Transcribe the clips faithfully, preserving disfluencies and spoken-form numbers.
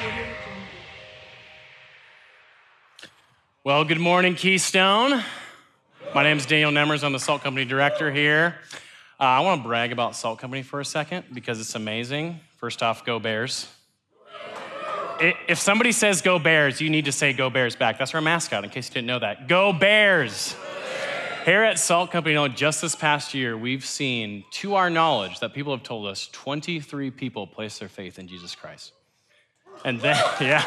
Well, good morning, Keystone. My name is Daniel Nemmers. I'm the Salt Company director here. Uh, I want to brag about Salt Company for a second because it's amazing. First off, go Bears. If somebody says go Bears, you need to say go Bears back. That's our mascot, in case you didn't know that. Go Bears. Here at Salt Company, you know, just this past year, we've seen, to our knowledge, that people have told us twenty-three people place their faith in Jesus Christ. And then, yeah.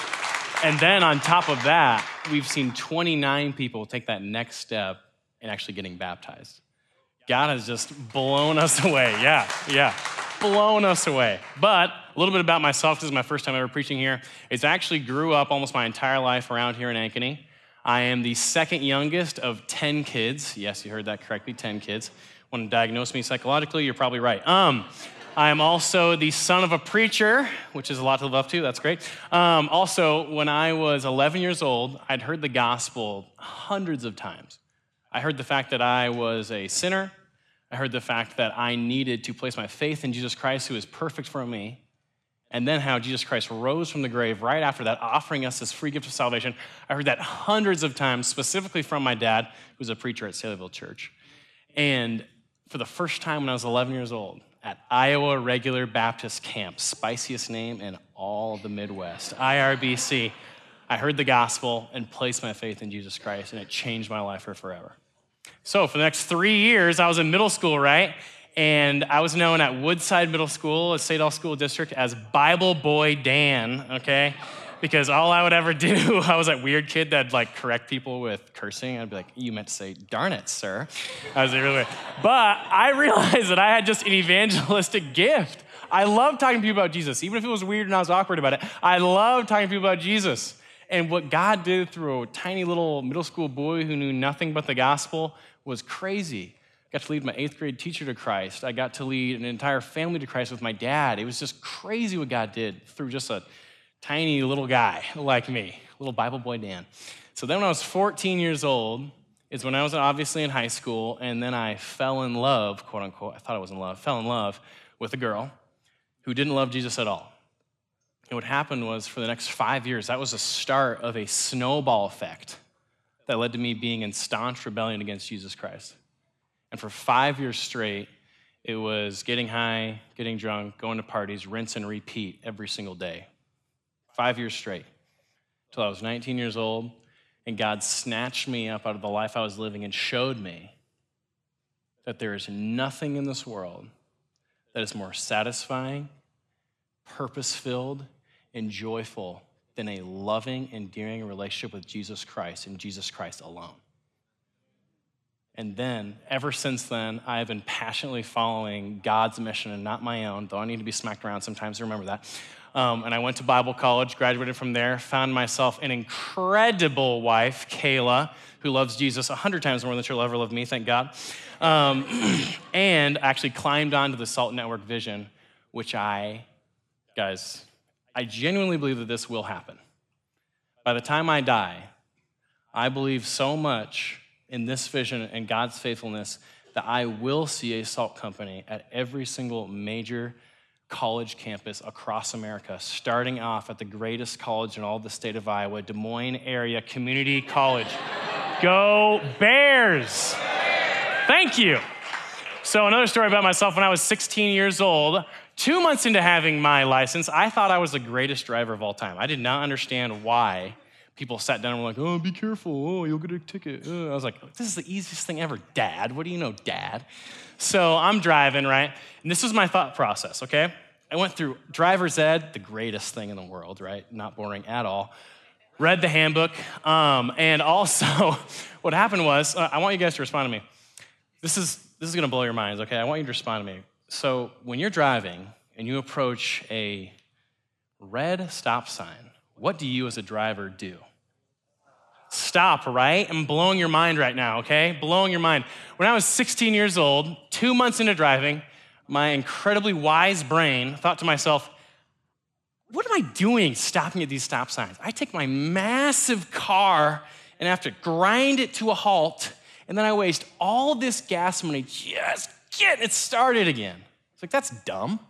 And then on top of that, we've seen twenty-nine people take that next step in actually getting baptized. God has just blown us away. Yeah, yeah, blown us away. But a little bit about myself, this is my first time ever preaching here. It's actually grew up almost my entire life around here in Ankeny. I am the second youngest of ten kids. Yes, you heard that correctly, ten kids. Want to diagnose me psychologically? You're probably right. Um, I am also the son of a preacher, which is a lot to live up to. That's great. Um, also, when I was eleven years old, I'd heard the gospel hundreds of times. I heard the fact that I was a sinner. I heard the fact that I needed to place my faith in Jesus Christ, who is perfect for me. And then how Jesus Christ rose from the grave right after that, offering us this free gift of salvation. I heard that hundreds of times, specifically from my dad, who's a preacher at Saylorville Church. And for the first time when I was eleven years old, at Iowa Regular Baptist Camp, spiciest name in all the Midwest, I R B C, I heard the gospel and placed my faith in Jesus Christ, and it changed my life for forever. So for the next three years, I was in middle school, right? And I was known at Woodside Middle School, a State School District, as Bible Boy Dan, okay? Because all I would ever do, I was that weird kid that'd like correct people with cursing. I'd be like, you meant to say, darn it, sir. I was really weird. But I realized that I had just an evangelistic gift. I love talking to people about Jesus. Even if it was weird and I was awkward about it, I love talking to people about Jesus. And what God did through a tiny little middle school boy who knew nothing but the gospel was crazy. I got to lead my eighth grade teacher to Christ. I got to lead an entire family to Christ with my dad. It was just crazy what God did through just a tiny little guy like me, little Bible boy Dan. So then when I was fourteen years old is when I was obviously in high school, and then I fell in love, quote unquote, I thought I was in love, fell in love with a girl who didn't love Jesus at all. And what happened was for the next five years, that was the start of a snowball effect that led to me being in staunch rebellion against Jesus Christ. And for five years straight, it was getting high, getting drunk, going to parties, rinse and repeat every single day. Five years straight, till I was nineteen years old, and God snatched me up out of the life I was living and showed me that there is nothing in this world that is more satisfying, purpose-filled, and joyful than a loving, endearing relationship with Jesus Christ and Jesus Christ alone. And then, ever since then, I have been passionately following God's mission and not my own, though I need to be smacked around sometimes to remember that. Um, and I went to Bible college, graduated from there, found myself an incredible wife, Kayla, who loves Jesus a hundred times more than she'll ever love me, thank God. Um, and actually climbed onto the Salt Network vision, which I, guys, I genuinely believe that this will happen. By the time I die, I believe so much in this vision and God's faithfulness that I will see a Salt Company at every single major college campus across America, starting off at the greatest college in all the state of Iowa, Des Moines Area Community College. Go Bears! Thank you. So another story about myself, when I was sixteen years old, two months into having my license, I thought I was the greatest driver of all time. I did not understand why people sat down and were like, oh, be careful, oh, you'll get a ticket. Uh, I was like, this is the easiest thing ever, Dad. What do you know, Dad? So I'm driving, right? And this was my thought process, okay? I went through driver's ed, the greatest thing in the world, right? Not boring at all. Read the handbook. Um, and also, what happened was, uh, I want you guys to respond to me. This is, this is gonna blow your minds, okay? I want you to respond to me. So when you're driving and you approach a red stop sign, what do you as a driver do? Stop, right? I'm blowing your mind right now, okay? Blowing your mind. When I was sixteen years old, two months into driving, my incredibly wise brain thought to myself, what am I doing stopping at these stop signs? I take my massive car and have to grind it to a halt, and then I waste all this gas money just getting it started again. It's like, that's dumb.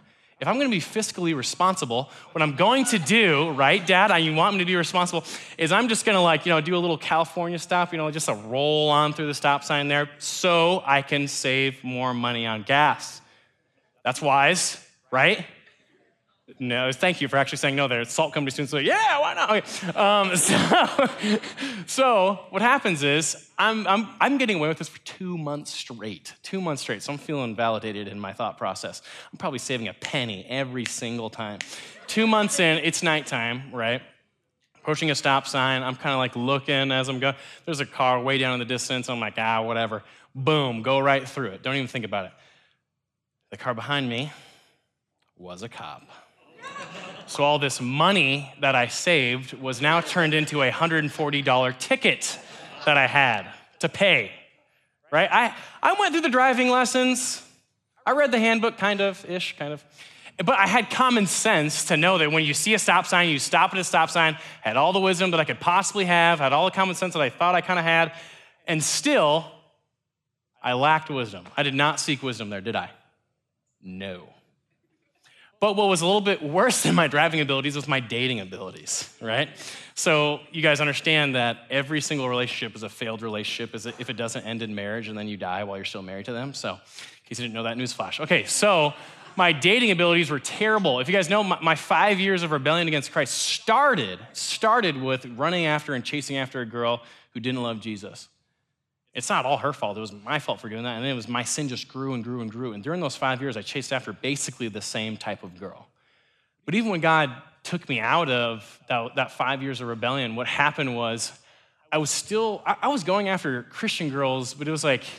if I'm gonna be fiscally responsible, what I'm going to do, right, Dad, I, you want me to be responsible, is I'm just gonna like, you know, do a little California stop, you know, just a roll on through the stop sign there so I can save more money on gas. That's wise, right? No, thank you for actually saying no there. Salt company students are like, yeah, why not? Okay. Um, so, so what happens is I'm, I'm, I'm getting away with this for two months straight, two months straight. So I'm feeling validated in my thought process. I'm probably saving a penny every single time. Two months in, it's nighttime, right? Approaching a stop sign. I'm kind of like looking as I'm going. There's a car way down in the distance. I'm like, ah, whatever. Boom, go right through it. Don't even think about it. The car behind me was a cop. So all this money that I saved was now turned into a one hundred forty dollars ticket that I had to pay, right? I, I went through the driving lessons. I read the handbook, kind of, ish, kind of. But I had common sense to know that when you see a stop sign, you stop at a stop sign, had all the wisdom that I could possibly have, had all the common sense that I thought I kind of had, and still, I lacked wisdom. I did not seek wisdom there, did I? No. But what was a little bit worse than my driving abilities was my dating abilities, right? So you guys understand that every single relationship is a failed relationship if it doesn't end in marriage and then you die while you're still married to them. So in case you didn't know that, newsflash. Okay, so my dating abilities were terrible. If you guys know, my, my five years of rebellion against Christ started, started with running after and chasing after a girl who didn't love Jesus. It's not all her fault. It was my fault for doing that. And it was my sin just grew and grew and grew. And during those five years, I chased after basically the same type of girl. But even when God took me out of that, that five years of rebellion, what happened was I was still, I, I was going after Christian girls, but it was like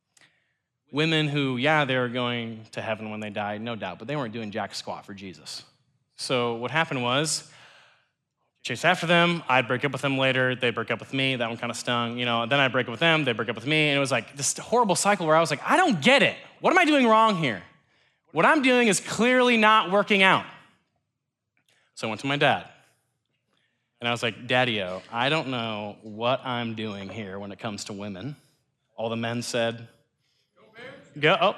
women who, yeah, they were going to heaven when they died, no doubt, but they weren't doing jack squat for Jesus. So what happened was, chase after them, I'd break up with them later, they'd break up with me, that one kind of stung, you know, then I'd break up with them, they'd break up with me, and it was like this horrible cycle where I was like, I don't get it. What am I doing wrong here? What I'm doing is clearly not working out. So I went to my dad, and I was like, Daddy-o, I don't know what I'm doing here when it comes to women. All the men said, go, oh.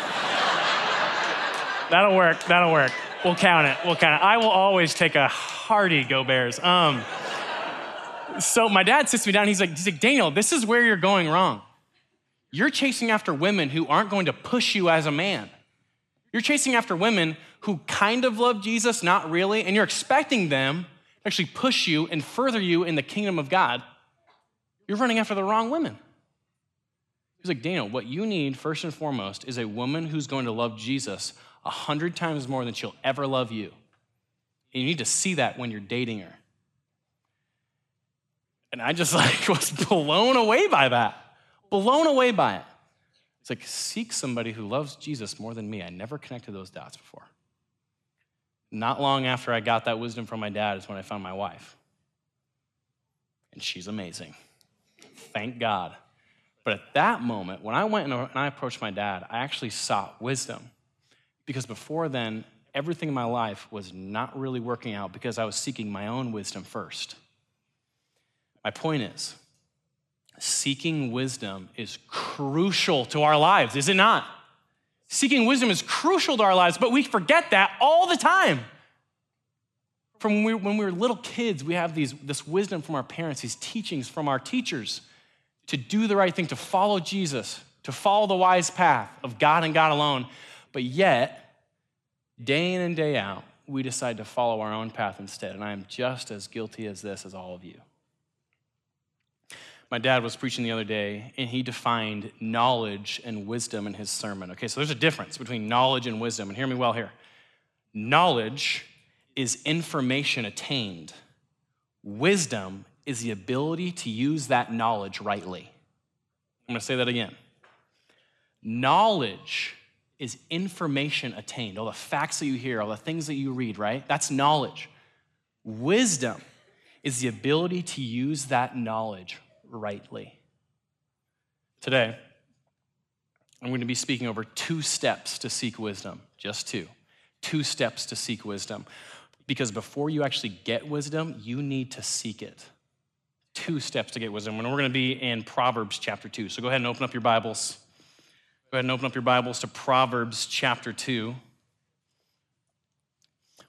That'll work, that'll work. We'll count it, we'll count it. I will always take a hearty go Bears. Um, so my dad sits me down, he's like, he's like, Daniel, this is where you're going wrong. You're chasing after women who aren't going to push you as a man. You're chasing after women who kind of love Jesus, not really, and you're expecting them to actually push you and further you in the kingdom of God. You're running after the wrong women. He's like, Daniel, what you need first and foremost is a woman who's going to love Jesus a hundred times more than she'll ever love you. And you need to see that when you're dating her. And I just like was blown away by that. Blown away by it. It's like, seek somebody who loves Jesus more than me. I never connected those dots before. Not long after I got that wisdom from my dad is when I found my wife. And she's amazing. Thank God. But at that moment, when I went and I approached my dad, I actually sought wisdom. Because before then, everything in my life was not really working out because I was seeking my own wisdom first. My point is, seeking wisdom is crucial to our lives, is it not? Seeking wisdom is crucial to our lives, but we forget that all the time. From when we, when we were little kids, we have these, this wisdom from our parents, these teachings from our teachers to do the right thing, to follow Jesus, to follow the wise path of God and God alone. But yet, day in and day out, we decide to follow our own path instead. And I am just as guilty as this as all of you. My dad was preaching the other day, and he defined knowledge and wisdom in his sermon. Okay, so there's a difference between knowledge and wisdom, and hear me well here. Knowledge is information attained. Wisdom is the ability to use that knowledge rightly. I'm gonna say that again. Knowledge is information attained. All the facts that you hear, all the things that you read, right? That's knowledge. Wisdom is the ability to use that knowledge rightly. Today, I'm going to be speaking over two steps to seek wisdom, just two. Two steps to seek wisdom. Because before you actually get wisdom, you need to seek it. Two steps to get wisdom. And we're going to be in Proverbs chapter two. So go ahead and open up your Bibles. Go ahead and open up your Bibles to Proverbs chapter two.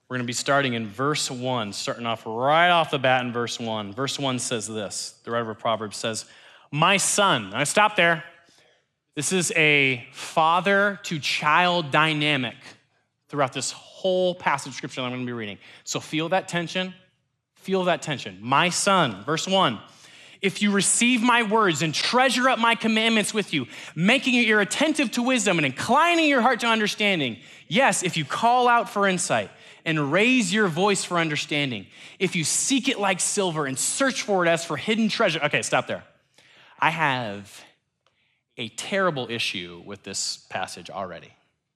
We're going to be starting in verse one, starting off right off the bat in verse one. Verse one says this, the writer of Proverbs says, my son, I stop there. This is a father to child dynamic throughout this whole passage of scripture that I'm going to be reading. So feel that tension, feel that tension. My son, verse one, if you receive my words and treasure up my commandments with you, making your ear attentive to wisdom and inclining your heart to understanding. Yes, if you call out for insight and raise your voice for understanding, if you seek it like silver and search for it as for hidden treasure. Okay, stop there. I have a terrible issue with this passage already.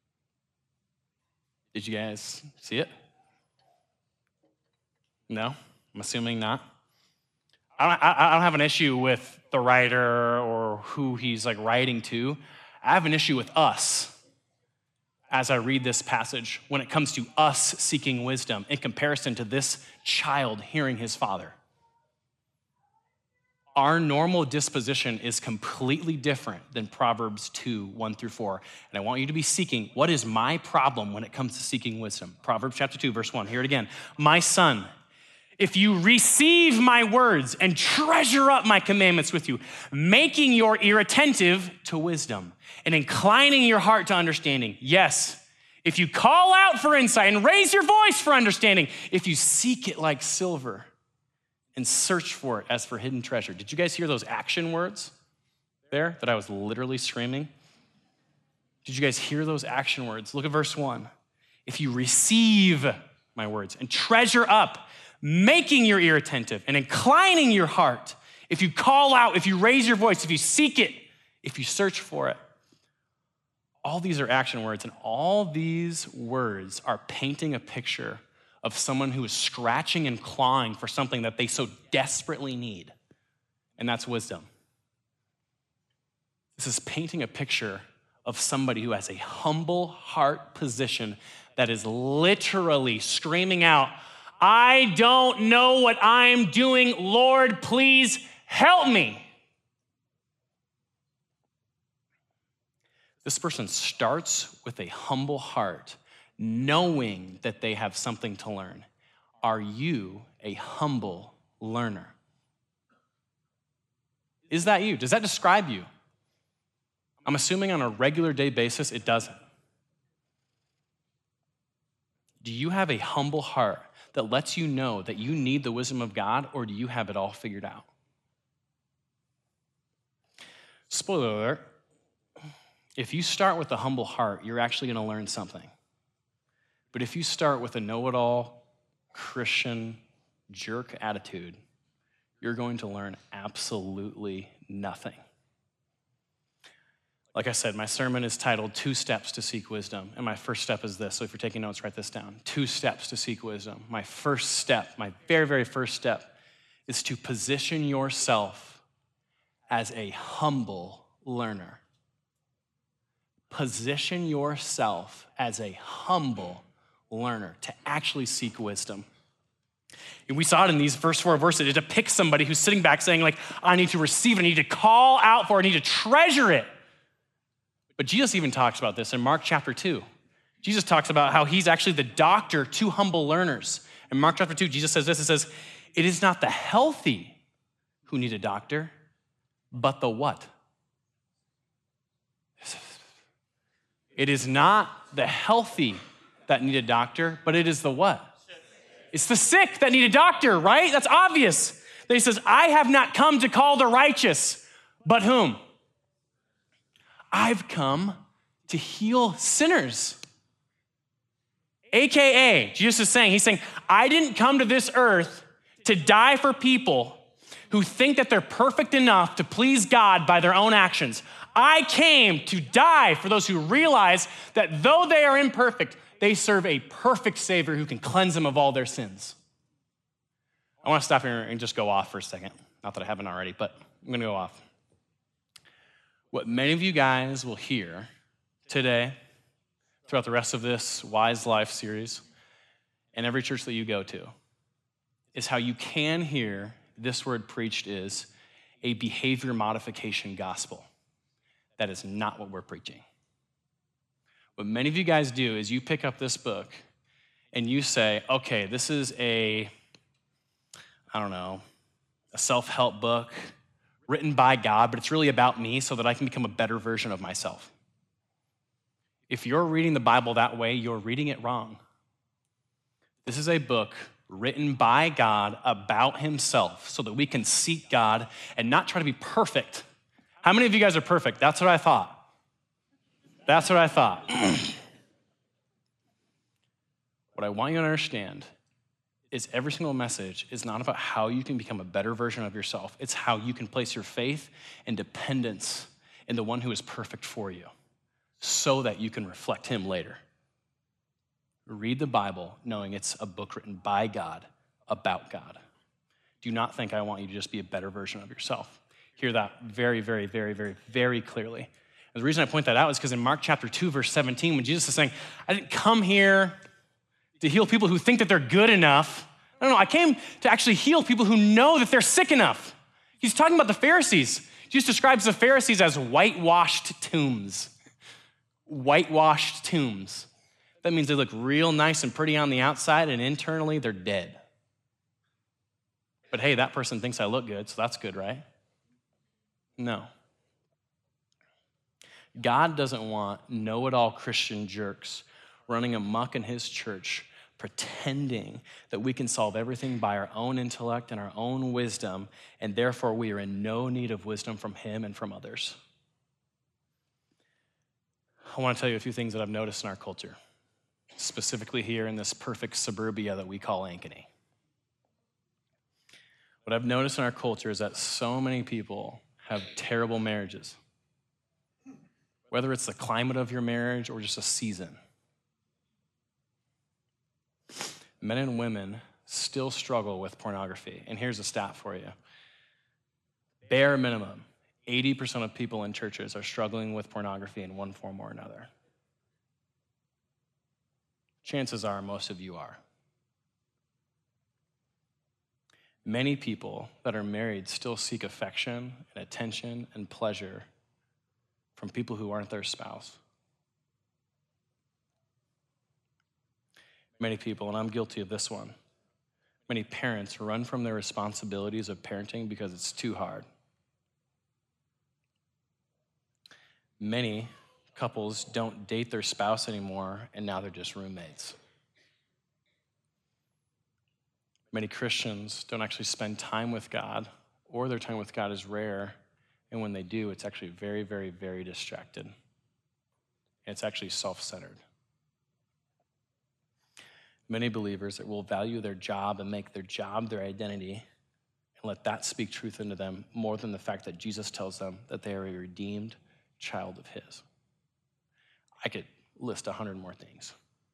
Did you guys see it? No? I'm assuming not. I don't, I don't have an issue with the writer or who he's like writing to. I have an issue with us as I read this passage when it comes to us seeking wisdom in comparison to this child hearing his father. Our normal disposition is completely different than Proverbs two, one through four. And I want you to be seeking, what is my problem when it comes to seeking wisdom? Proverbs chapter two, verse one, hear it again. My son, if you receive my words and treasure up my commandments with you, making your ear attentive to wisdom and inclining your heart to understanding. Yes, if you call out for insight and raise your voice for understanding, if you seek it like silver and search for it as for hidden treasure. Did you guys hear those action words there that I was literally screaming? Did you guys hear those action words? Look at verse one. If you receive my words and treasure up, making your ear attentive and inclining your heart, if you call out, if you raise your voice, if you seek it, if you search for it. All these are action words, and all these words are painting a picture of someone who is scratching and clawing for something that they so desperately need, and that's wisdom. This is painting a picture of somebody who has a humble heart position that is literally screaming out, I don't know what I'm doing. Lord, please help me. This person starts with a humble heart, knowing that they have something to learn. Are you a humble learner? Is that you? Does that describe you? I'm assuming on a regular day basis, it doesn't. Do you have a humble heart that lets you know that you need the wisdom of God, or do you have it all figured out? Spoiler alert, if you start with a humble heart, you're actually gonna learn something. But if you start with a know-it-all Christian jerk attitude, you're going to learn absolutely nothing. Like I said, my sermon is titled Two Steps to Seek Wisdom. And my first step is this. So if you're taking notes, write this down. Two steps to seek wisdom. My first step, my very, very first step is to position yourself as a humble learner. Position yourself as a humble learner to actually seek wisdom. And we saw it in these first four verses. It depicts somebody who's sitting back saying, like, I need to receive it, I need to call out for it, I need to treasure it. But Jesus even talks about this in Mark chapter two. Jesus talks about how he's actually the doctor to humble learners. In Mark chapter two, Jesus says this, it says, it is not the healthy who need a doctor, but the what? It is not the healthy that need a doctor, but it is the what? It's the sick that need a doctor, right? That's obvious. Then he says, I have not come to call the righteous, but whom? I've come to heal sinners. A K A, Jesus is saying, he's saying, I didn't come to this earth to die for people who think that they're perfect enough to please God by their own actions. I came to die for those who realize that though they are imperfect, they serve a perfect Savior who can cleanse them of all their sins. I want to stop here and just go off for a second. Not that I haven't already, but I'm going to go off. What many of you guys will hear today, throughout the rest of this Wise Life series, and every church that you go to, is how you can hear this word preached is a behavior modification gospel. That is not what we're preaching. What many of you guys do is you pick up this book and you say, okay, this is a, I don't know, a self-help book written by God, but it's really about me so that I can become a better version of myself. If you're reading the Bible that way, you're reading it wrong. This is a book written by God about himself so that we can seek God and not try to be perfect. How many of you guys are perfect? That's what I thought. That's what I thought. What I want you to understand is every single message is not about how you can become a better version of yourself. It's how you can place your faith and dependence in the one who is perfect for you so that you can reflect him later. Read the Bible knowing it's a book written by God about God. Do not think I want you to just be a better version of yourself. Hear that very, very, very, very, very clearly. And the reason I point that out is because in Mark chapter two, verse seventeen, when Jesus is saying, I didn't come here to heal people who think that they're good enough. No, no, I came to actually heal people who know that they're sick enough. He's talking about the Pharisees. Jesus describes the Pharisees as whitewashed tombs. Whitewashed tombs. That means they look real nice and pretty on the outside, and internally they're dead. But hey, that person thinks I look good, so that's good, right? No. God doesn't want know-it-all Christian jerks running amok in his church, pretending that we can solve everything by our own intellect and our own wisdom, and therefore we are in no need of wisdom from him and from others. I want to tell you a few things that I've noticed in our culture, specifically here in this perfect suburbia that we call Ankeny. What I've noticed in our culture is that so many people have terrible marriages, whether it's the climate of your marriage or just a season. Men and women still struggle with pornography. And here's a stat for you. Bare minimum, eighty percent of people in churches are struggling with pornography in one form or another. Chances are most of you are. Many people that are married still seek affection and attention and pleasure from people who aren't their spouse. Many people, and I'm guilty of this one, many parents run from their responsibilities of parenting because it's too hard. Many couples don't date their spouse anymore, and now they're just roommates. Many Christians don't actually spend time with God, or their time with God is rare, and when they do, it's actually very, very, very distracted. And it's actually self-centered. Many believers that will value their job and make their job their identity and let that speak truth into them more than the fact that Jesus tells them that they are a redeemed child of his. I could list a hundred more things.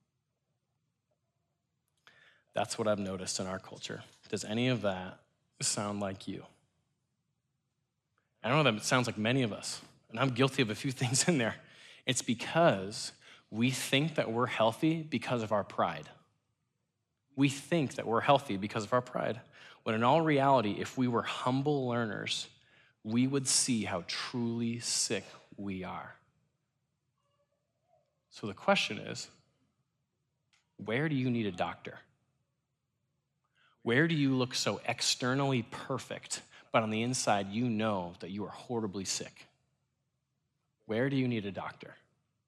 That's what I've noticed in our culture. Does any of that sound like you? I know that it sounds like many of us, and I'm guilty of a few things in there. It's because we think that we're healthy because of our pride. We think that we're healthy because of our pride, when in all reality, if we were humble learners, we would see how truly sick we are. So the question is, where do you need a doctor? Where do you look so externally perfect, but on the inside you know that you are horribly sick? Where do you need a doctor?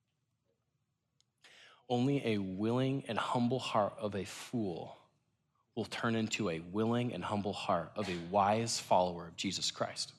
Only a willing and humble heart of a fool will turn into a willing and humble heart of a wise follower of Jesus Christ.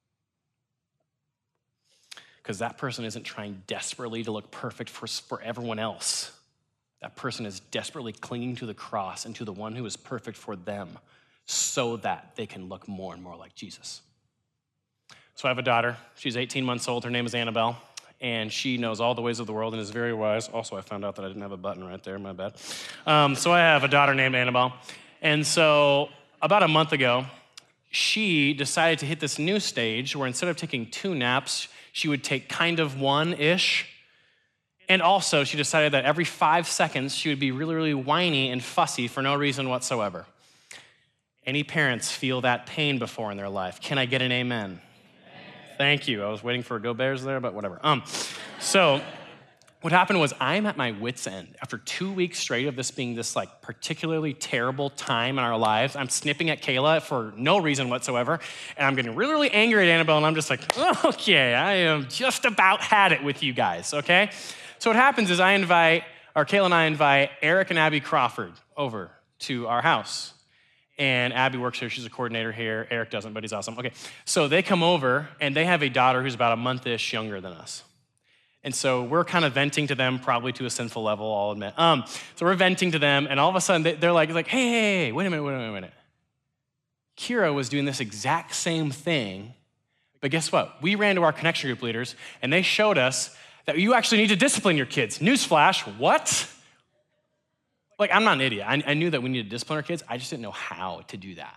Because that person isn't trying desperately to look perfect for, for everyone else. That person is desperately clinging to the cross and to the one who is perfect for them so that they can look more and more like Jesus. So I have a daughter. She's eighteen months old. Her name is Annabelle. And she knows all the ways of the world and is very wise. Also, I found out that I didn't have a button right there, my bad. Um, so I have a daughter named Annabelle. And so about a month ago, she decided to hit this new stage where instead of taking two naps, she would take kind of one-ish. And also, she decided that every five seconds, she would be really, really whiny and fussy for no reason whatsoever. Any parents feel that pain before in their life? Can I get an amen? Thank you. I was waiting for a Go Bears there, but whatever. Um, so what happened was I'm at my wit's end. After two weeks straight of this being this like particularly terrible time in our lives, I'm snipping at Kayla for no reason whatsoever, and I'm getting really, really angry at Annabelle, and I'm just like, okay, I am just about had it with you guys, okay? So what happens is I invite, or Kayla and I invite Eric and Abby Crawford over to our house. And Abby works here, she's a coordinator here. Eric doesn't, but he's awesome. Okay, so they come over, and they have a daughter who's about a month-ish younger than us. And so we're kind of venting to them, probably to a sinful level, I'll admit. Um, so we're venting to them, and all of a sudden they, they're like, like, hey, hey, hey, wait a minute, wait a minute, wait a minute. Kira was doing this exact same thing, but guess what? We ran to our connection group leaders, and they showed us that you actually need to discipline your kids. Newsflash, what? Like, I'm not an idiot. I, I knew that we needed to discipline our kids. I just didn't know how to do that.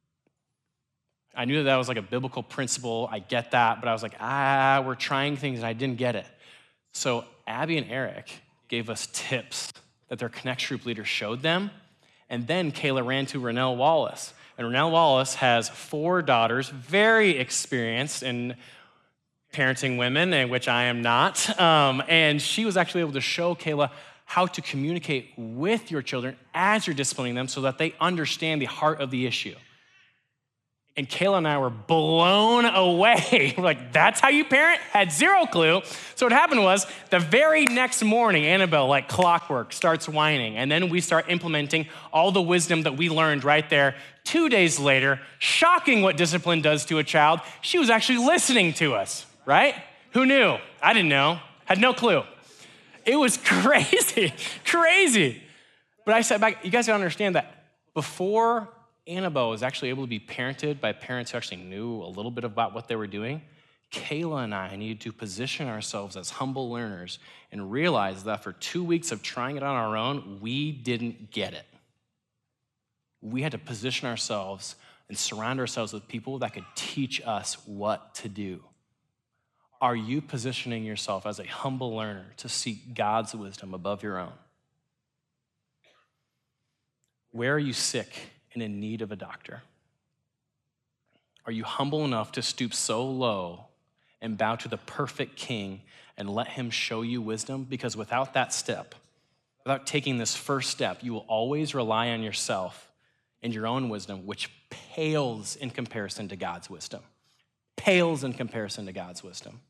I knew that that was like a biblical principle. I get that, but I was like, ah, we're trying things, and I didn't get it. So Abby and Eric gave us tips that their Connect group leader showed them, and then Kayla ran to Renelle Wallace. And Renelle Wallace has four daughters, very experienced in parenting women, and which I am not. Um, and she was actually able to show Kayla how to communicate with your children as you're disciplining them so that they understand the heart of the issue. And Kayla and I were blown away. We're like, that's how you parent? Had zero clue. So what happened was the very next morning, Annabelle, like clockwork, starts whining. And then we start implementing all the wisdom that we learned right there. Two days later, shocking what discipline does to a child, she was actually listening to us, right? Who knew? I didn't know. Had no clue. It was crazy, crazy. But I sat back, you guys gotta understand that before Annabelle was actually able to be parented by parents who actually knew a little bit about what they were doing, Kayla and I needed to position ourselves as humble learners and realize that for two weeks of trying it on our own, we didn't get it. We had to position ourselves and surround ourselves with people that could teach us what to do. Are you positioning yourself as a humble learner to seek God's wisdom above your own? Where are you sick and in need of a doctor? Are you humble enough to stoop so low and bow to the perfect King and let him show you wisdom? Because without that step, without taking this first step, you will always rely on yourself and your own wisdom, which pales in comparison to God's wisdom. Pales in comparison to God's wisdom.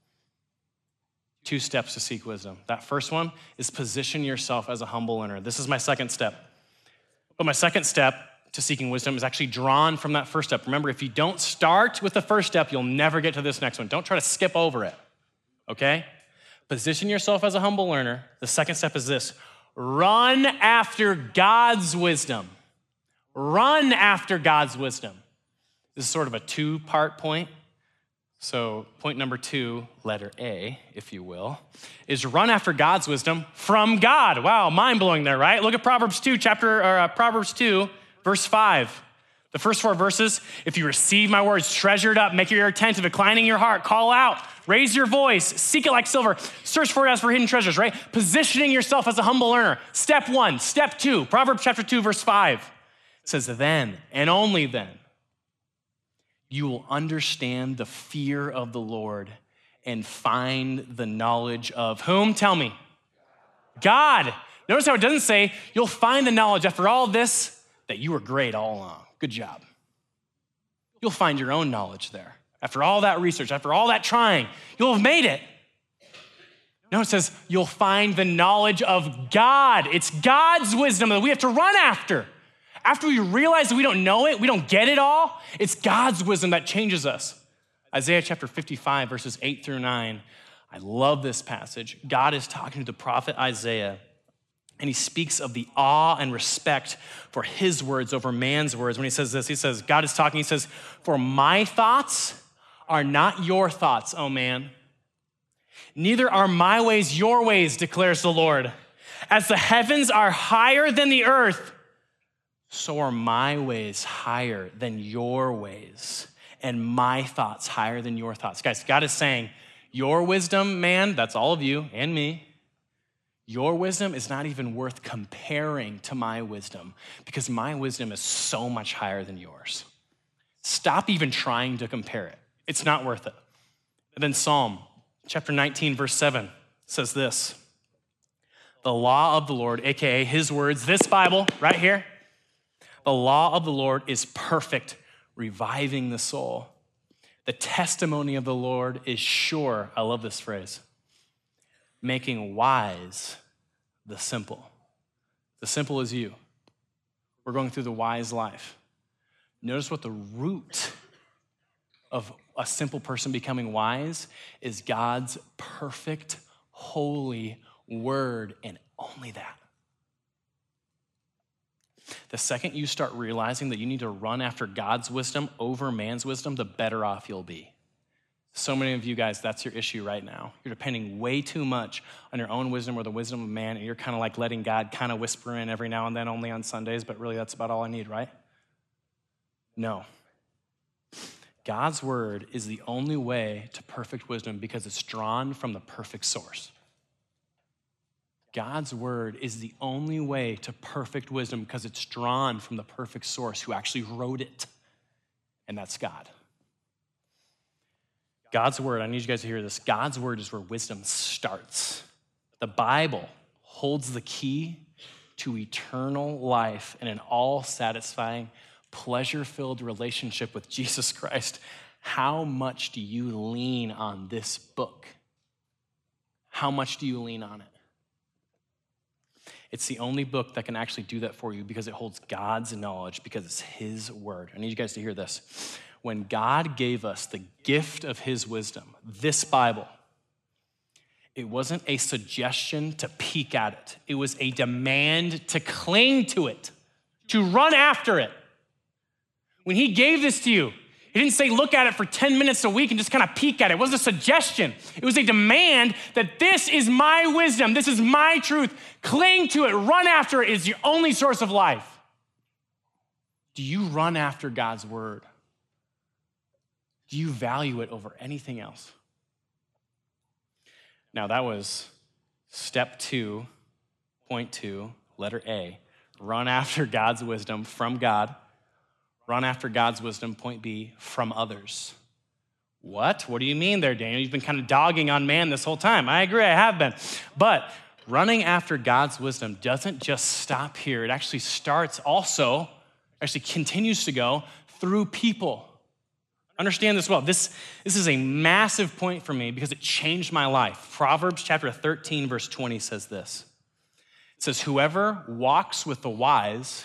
Two steps to seek wisdom. That first one is position yourself as a humble learner. This is my second step. But my second step to seeking wisdom is actually drawn from that first step. Remember, if you don't start with the first step, you'll never get to this next one. Don't try to skip over it, okay? Position yourself as a humble learner. The second step is this: run after God's wisdom. Run after God's wisdom. This is sort of a two-part point. So point number two, letter A, if you will, is run after God's wisdom from God. Wow, mind-blowing there, right? Look at Proverbs two, chapter, or uh, Proverbs two, verse five. The first four verses: if you receive my words, treasure it up, make your ear attentive, inclining your heart, call out, raise your voice, seek it like silver, search for it as for hidden treasures, right? Positioning yourself as a humble learner. Step one. Step two, Proverbs chapter two, verse five. It says, then, and only then, you will understand the fear of the Lord and find the knowledge of whom? Tell me. God. Notice how it doesn't say you'll find the knowledge after all this that you were great all along. Good job. You'll find your own knowledge there. After all that research, after all that trying, you'll have made it. No, it says you'll find the knowledge of God. It's God's wisdom that we have to run after. After we realize that we don't know it, we don't get it all, it's God's wisdom that changes us. Isaiah chapter fifty-five, verses eight through nine. I love this passage. God is talking to the prophet Isaiah, and he speaks of the awe and respect for his words over man's words. When he says this, he says, God is talking, he says, for my thoughts are not your thoughts, O man. Neither are my ways your ways, declares the Lord. As the heavens are higher than the earth, so are my ways higher than your ways, and my thoughts higher than your thoughts. Guys, God is saying, your wisdom, man, that's all of you and me, your wisdom is not even worth comparing to my wisdom, because my wisdom is so much higher than yours. Stop even trying to compare it. It's not worth it. And then Psalm chapter nineteen, verse seven says this: The law of the Lord, A K A his words, this Bible right here. The law of the Lord is perfect, reviving the soul. The testimony of the Lord is sure. I love this phrase. Making wise the simple. The simple is you. We're going through the wise life. Notice what the root of a simple person becoming wise is God's perfect, holy word, and only that. The second you start realizing that you need to run after God's wisdom over man's wisdom, the better off you'll be. So many of you guys, that's your issue right now. You're depending way too much on your own wisdom or the wisdom of man, and you're kind of like letting God kind of whisper in every now and then, only on Sundays, but really that's about all I need, right? No. God's word is the only way to perfect wisdom because it's drawn from the perfect source. God's word is the only way to perfect wisdom because it's drawn from the perfect source who actually wrote it, and that's God. God's word, I need you guys to hear this. God's word is where wisdom starts. The Bible holds the key to eternal life and an all-satisfying, pleasure-filled relationship with Jesus Christ. How much do you lean on this book? How much do you lean on it? It's the only book that can actually do that for you because it holds God's knowledge, because it's his word. I need you guys to hear this. When God gave us the gift of his wisdom, this Bible, it wasn't a suggestion to peek at it. It was a demand to cling to it, to run after it. When he gave this to you, he didn't say look at it for ten minutes a week and just kind of peek at it. It wasn't a suggestion. It was a demand that this is my wisdom. This is my truth. Cling to it. Run after it. It's your only source of life. Do you run after God's word? Do you value it over anything else? Now that was step two, point two, letter A. Run after God's wisdom from God. Run after God's wisdom, point B, from others. What? What do you mean there, Daniel? You've been kind of dogging on man this whole time. I agree, I have been. But running after God's wisdom doesn't just stop here. It actually starts also, actually continues to go through people. Understand this well. This, this is a massive point for me because it changed my life. Proverbs chapter thirteen, verse twenty says this. It says, whoever walks with the wise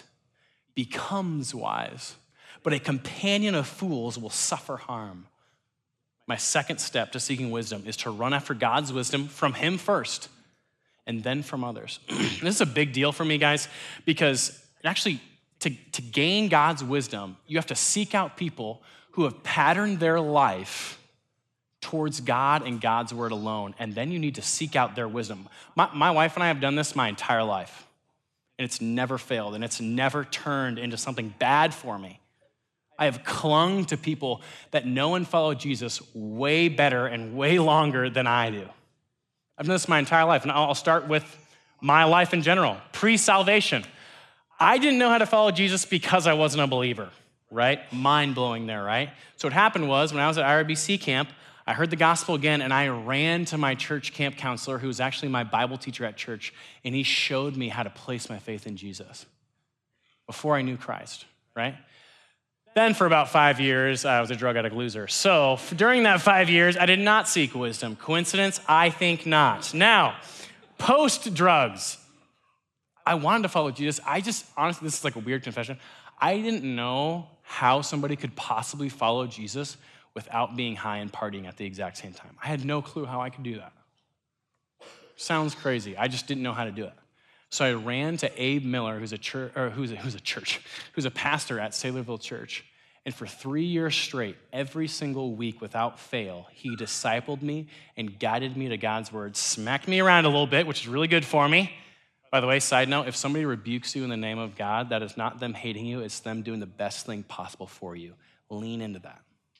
becomes wise, but a companion of fools will suffer harm. My second step to seeking wisdom is to run after God's wisdom from him first and then from others. This is a big deal for me, guys, because actually to, to gain God's wisdom, you have to seek out people who have patterned their life towards God and God's word alone, and then you need to seek out their wisdom. My, my wife and I have done this my entire life, and it's never failed, and it's never turned into something bad for me. I have clung to people that know and follow Jesus way better and way longer than I do. I've done this my entire life, and I'll start with my life in general. Pre-salvation, I didn't know how to follow Jesus because I wasn't a believer, right? Mind-blowing there, right? So what happened was when I was at I R B C camp, I heard the gospel again, and I ran to my church camp counselor, who was actually my Bible teacher at church, and he showed me how to place my faith in Jesus before I knew Christ, right? Then for about five years, I was a drug addict loser. So during that five years, I did not seek wisdom. Coincidence? I think not. Now, post-drugs, I wanted to follow Jesus. I just, honestly, this is like a weird confession. I didn't know how somebody could possibly follow Jesus without being high and partying at the exact same time. I had no clue how I could do that. Sounds crazy. I just didn't know how to do it. So I ran to Abe Miller, who's a church, or who's a, who's a church, who's a pastor at Saylorville Church. And for three years straight, every single week without fail, he discipled me and guided me to God's word, smacked me around a little bit, which is really good for me. By the way, side note, if somebody rebukes you in the name of God, that is not them hating you, it's them doing the best thing possible for you. Lean into that.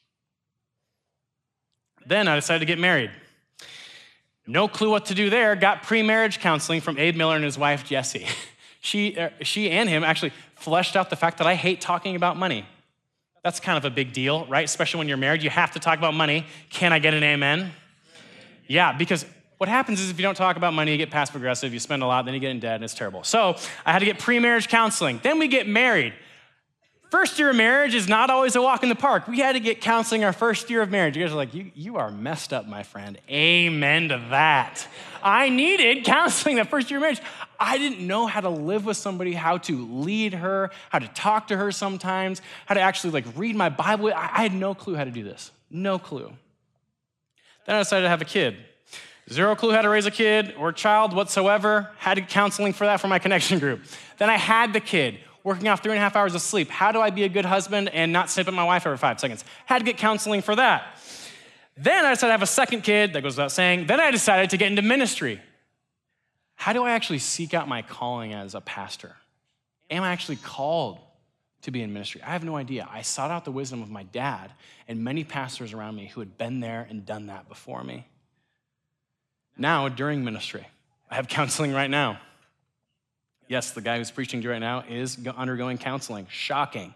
Then I decided to get married. No clue what to do there. Got pre-marriage counseling from Abe Miller and his wife, Jessie. She, uh, she and him actually fleshed out the fact that I hate talking about money. That's kind of a big deal, right? Especially when you're married, you have to talk about money. Can I get an amen? Yeah, because What happens is if you don't talk about money, you get passive aggressive, you spend a lot, then you get in debt, and it's terrible. So I had to get pre-marriage counseling. Then we get married. First year of marriage is not always a walk in the park. We had to get counseling our first year of marriage. You guys are like, you, you are messed up, my friend. Amen to that. I needed counseling that first year of marriage. I didn't know how to live with somebody, how to lead her, how to talk to her sometimes, how to actually like read my Bible. I, I had no clue how to do this. No clue. Then I decided to have a kid. Zero clue how to raise a kid or child whatsoever. Had counseling for that from my connection group. Then I had the kid, working off three and a half hours of sleep. How do I be a good husband and not snip at my wife every five seconds? Had to get counseling for that. Then I decided to have a second kid, that goes without saying. Then I decided to get into ministry. How do I actually seek out my calling as a pastor? Am I actually called to be in ministry? I have no idea. I sought out the wisdom of my dad and many pastors around me who had been there and done that before me. Now, during ministry, I have counseling right now. Yes, the guy who's preaching to you right now is undergoing counseling. Shocking.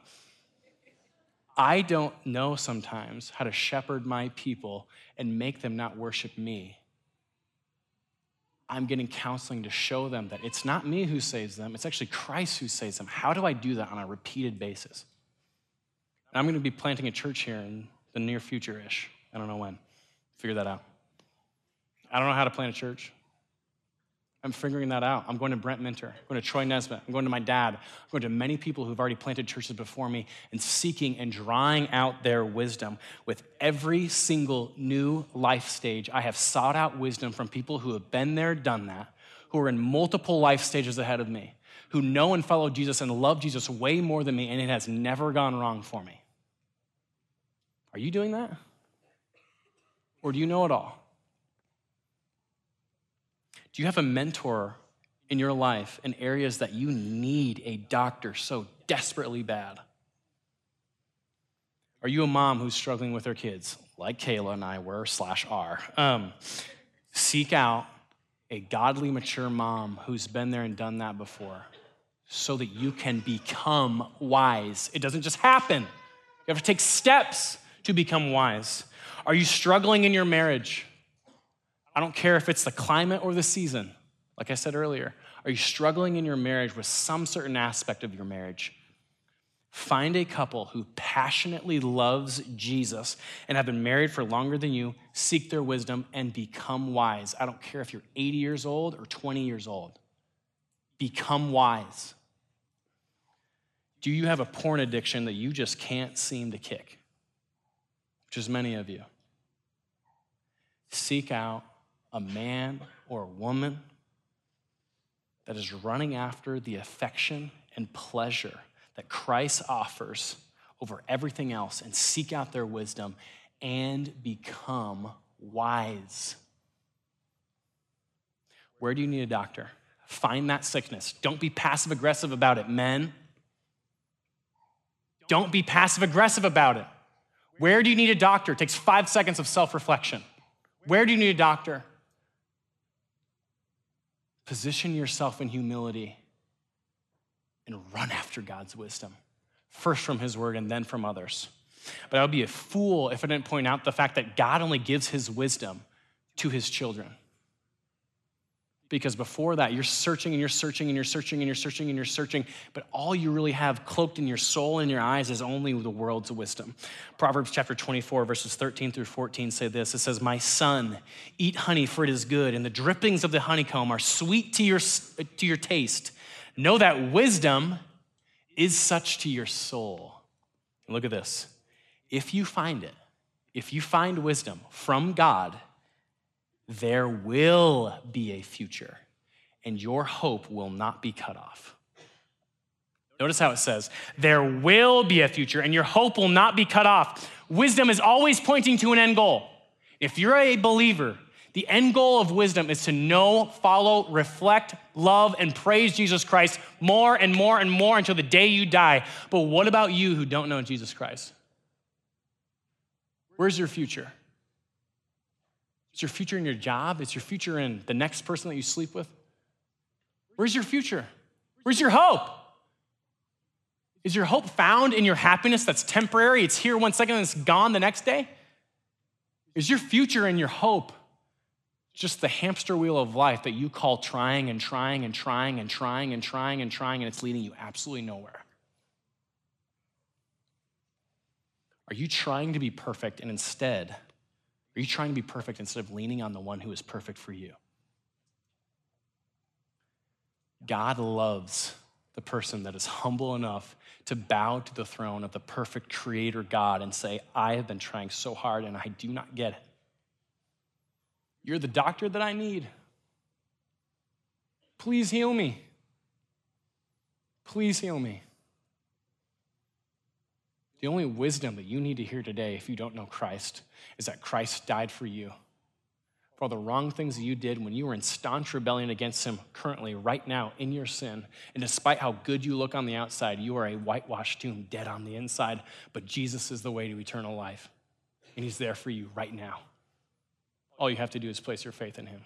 I don't know sometimes how to shepherd my people and make them not worship me. I'm getting counseling to show them that it's not me who saves them, it's actually Christ who saves them. How do I do that on a repeated basis? I'm gonna be planting a church here in the near future-ish. I don't know when. Figure that out. I don't know how to plant a church. I'm figuring that out. I'm going to Brent Minter. I'm going to Troy Nesbitt. I'm going to my dad. I'm going to many people who've already planted churches before me and seeking and drawing out their wisdom. With every single new life stage, I have sought out wisdom from people who have been there, done that, who are in multiple life stages ahead of me, who know and follow Jesus and love Jesus way more than me, and it has never gone wrong for me. Are you doing that? Or do you know it all? Do you have a mentor in your life in areas that you need a doctor so desperately bad? Are you a mom who's struggling with her kids, like Kayla and I were, slash are? Um, seek out a godly, mature mom who's been there and done that before so that you can become wise. It doesn't just happen. You have to take steps to become wise. Are you struggling in your marriage? I don't care if it's the climate or the season. Like I said earlier, are you struggling in your marriage with some certain aspect of your marriage? Find a couple who passionately loves Jesus and have been married for longer than you, seek their wisdom, and become wise. I don't care if you're eighty years old or twenty years old. Become wise. Do you have a porn addiction that you just can't seem to kick? Which is many of you. Seek out a man or a woman that is running after the affection and pleasure that Christ offers over everything else, and seek out their wisdom and become wise. Where do you need a doctor? Find that sickness. Don't be passive aggressive about it, men. Don't be passive aggressive about it. Where do you need a doctor? It takes five seconds of self-reflection. Where do you need a doctor? Position yourself in humility and run after God's wisdom, first from his word and then from others. But I would be a fool if I didn't point out the fact that God only gives his wisdom to his children. Because before that, you're searching and you're searching and you're searching and you're searching and you're searching, but all you really have cloaked in your soul and your eyes is only the world's wisdom. Proverbs chapter twenty-four, verses thirteen through fourteen say this. It says, "My son, eat honey, for it is good, and the drippings of the honeycomb are sweet to your, to your taste. Know that wisdom is such to your soul." And look at this. If you find it, if you find wisdom from God, there will be a future, and your hope will not be cut off. Notice how it says, there will be a future, and your hope will not be cut off. Wisdom is always pointing to an end goal. If you're a believer, the end goal of wisdom is to know, follow, reflect, love, and praise Jesus Christ more and more and more until the day you die. But what about you who don't know Jesus Christ? Where's your future? Is your future in your job? Is your future in the next person that you sleep with? Where's your future? Where's your hope? Is your hope found in your happiness that's temporary? It's here one second and it's gone the next day? Is your future and your hope just the hamster wheel of life that you call trying and trying and trying and trying and trying and trying, and it's leading you absolutely nowhere. Are you trying to be perfect, and instead, are you trying to be perfect instead of leaning on the one who is perfect for you? God loves the person that is humble enough to bow to the throne of the perfect creator God and say, I have been trying so hard and I do not get it. You're the doctor that I need. Please heal me. Please heal me. The only wisdom that you need to hear today, if you don't know Christ, is that Christ died for you. For all the wrong things that you did when you were in staunch rebellion against him currently, right now, in your sin. And despite how good you look on the outside, you are a whitewashed tomb, dead on the inside. But Jesus is the way to eternal life. And he's there for you right now. All you have to do is place your faith in him.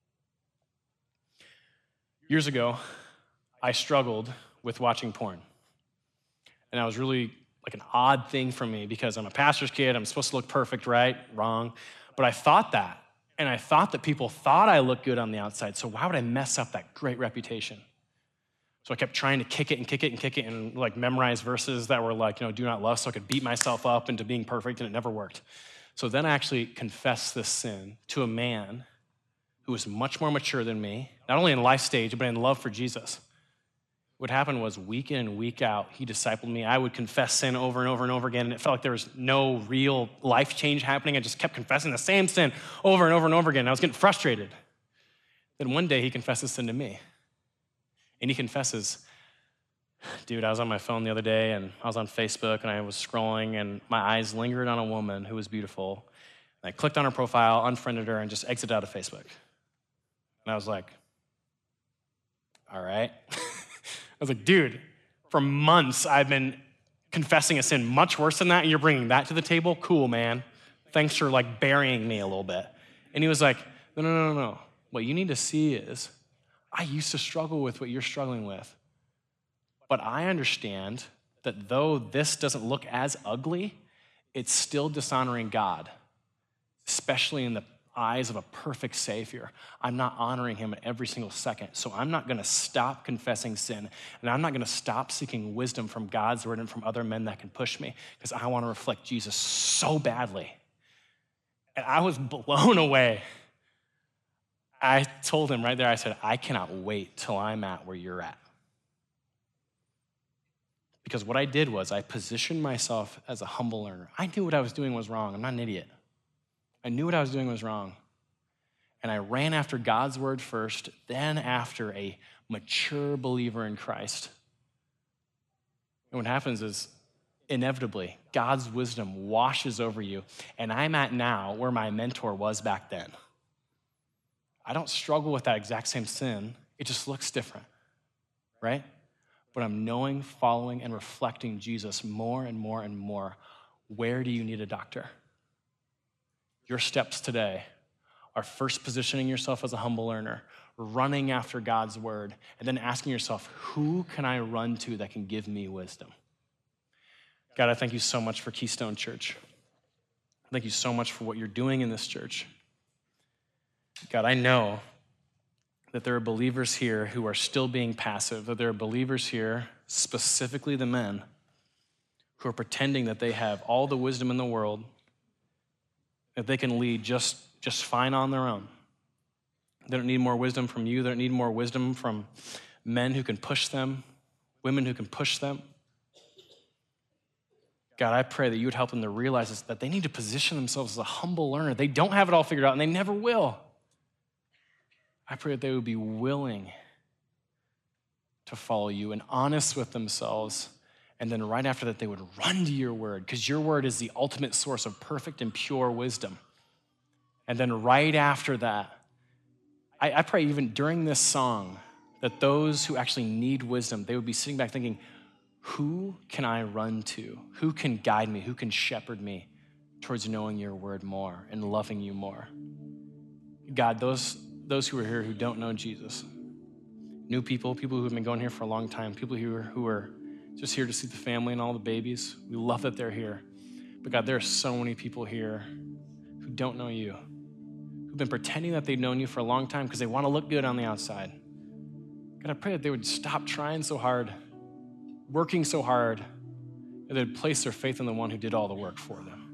Years ago, I struggled with watching porn. And that was really like an odd thing for me because I'm a pastor's kid. I'm supposed to look perfect, right? Wrong. But I thought that. And I thought that people thought I looked good on the outside. So why would I mess up that great reputation? So I kept trying to kick it and kick it and kick it and like memorize verses that were like, you know, do not lust, so I could beat myself up into being perfect, and it never worked. So then I actually confessed this sin to a man who was much more mature than me, not only in life stage, but in love for Jesus. What happened was week in and week out, he discipled me. I would confess sin over and over and over again, and it felt like there was no real life change happening. I just kept confessing the same sin over and over and over again. I was getting frustrated. Then one day he confesses sin to me. And he confesses, dude, I was on my phone the other day, and I was on Facebook, and I was scrolling, and my eyes lingered on a woman who was beautiful. And I clicked on her profile, unfriended her, and just exited out of Facebook. And I was like, all right. I was like, dude, for months I've been confessing a sin much worse than that, and you're bringing that to the table? Cool, man. Thanks for like burying me a little bit. And he was like, no, no, no, no, no. What you need to see is I used to struggle with what you're struggling with. But I understand that though this doesn't look as ugly, it's still dishonoring God, especially in the eyes of a perfect Savior. I'm not honoring him at every single second. So I'm not going to stop confessing sin, and I'm not going to stop seeking wisdom from God's word and from other men that can push me, because I want to reflect Jesus so badly. And I was blown away. I told him right there, I said, I cannot wait till I'm at where you're at. Because what I did was I positioned myself as a humble learner. I knew what I was doing was wrong. I'm not an idiot. I knew what I was doing was wrong. And I ran after God's word first, then after a mature believer in Christ. And what happens is, inevitably, God's wisdom washes over you. And I'm at now where my mentor was back then. I don't struggle with that exact same sin. It just looks different, right? But I'm knowing, following, and reflecting Jesus more and more and more. Where do you need a doctor? Your steps today are first positioning yourself as a humble learner, running after God's word, and then asking yourself, who can I run to that can give me wisdom? God, I thank you so much for Keystone Church. Thank you so much for what you're doing in this church. God, I know that there are believers here who are still being passive, that there are believers here, specifically the men, who are pretending that they have all the wisdom in the world, that they can lead just, just fine on their own. They don't need more wisdom from you. They don't need more wisdom from men who can push them, women who can push them. God, I pray that you would help them to realize that they need to position themselves as a humble learner. They don't have it all figured out, and they never will. I pray that they would be willing to follow you and honest with themselves. And then right after that, they would run to your word, because your word is the ultimate source of perfect and pure wisdom. And then right after that, I, I pray even during this song that those who actually need wisdom, they would be sitting back thinking, who can I run to? Who can guide me? Who can shepherd me towards knowing your word more and loving you more? God, those, those who are here who don't know Jesus, new people, people who have been going here for a long time, people who are, who are just here to see the family and all the babies. We love that they're here. But God, there are so many people here who don't know you, who who've been pretending that they've known you for a long time because they want to look good on the outside. God, I pray that they would stop trying so hard, working so hard, and they'd place their faith in the one who did all the work for them.